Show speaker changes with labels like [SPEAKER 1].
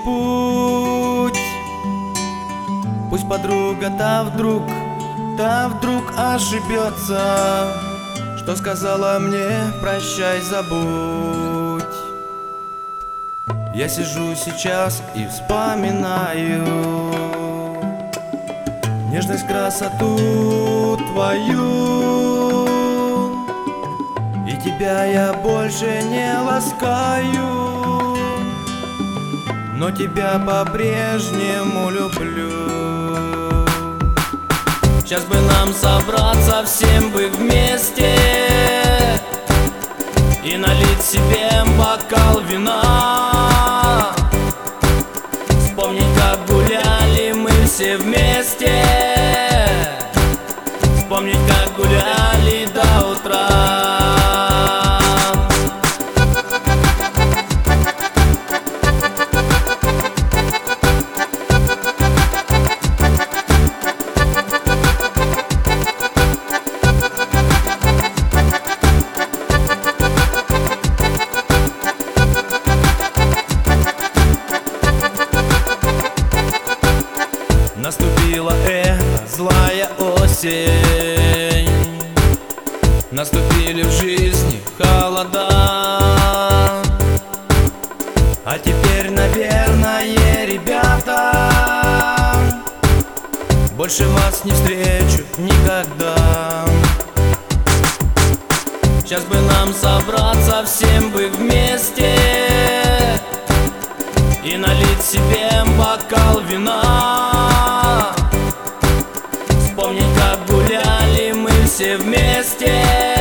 [SPEAKER 1] путь. Пусть подруга та вдруг ошибется, что сказала мне прощай, забудь. Я сижу сейчас и вспоминаю нежность, красоту твою, и тебя я больше не ласкаю, но тебя по-прежнему люблю. Сейчас бы нам собраться, всем бы вместе, и налить себе бокал вина. Вспомнить, как гуляли мы все вместе, вспомнить, как гуляли до утра. Наступила эта злая осень, наступили в жизни холода, а теперь, наверное, ребята, больше вас не встречу никогда. Сейчас бы нам собраться, всем бы вместе, и налить себе бокал вина. Вспомнить, как гуляли мы все вместе,